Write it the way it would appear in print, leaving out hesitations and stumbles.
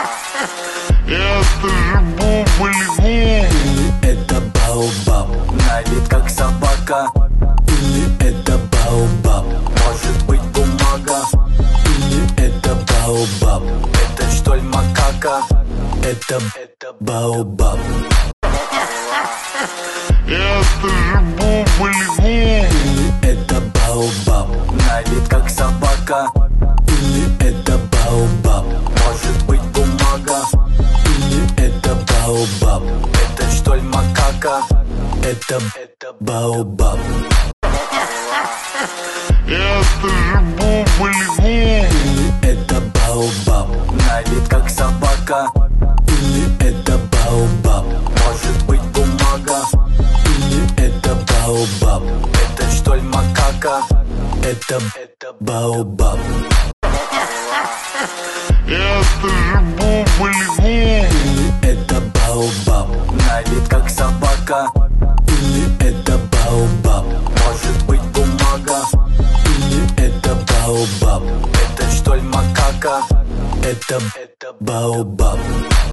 Это же бубль-гум. Или это Баобаб, на вид как собака. Или это Баобаб, может быть бумага. Или это Баобаб, это что ли макака? Это Баобаб. Это же бубль-гум. Или это Баобаб, на вид как собака. Или это Баобаб, может быть бумага. Или это Баобаб, это что ли макака? Это Баобаб. Это же бубль-гум. Или это Баобаб, на вид как собака. Или это Баобаб, может быть бумага. Или это Баобаб, это что ли макака? Это Баобаб. Это же бубль-гум. Или это Баобаб, на вид как собака. Или это Баобаб, может быть бумага. Или это Баобаб, это что ли макака? Это Баобаб.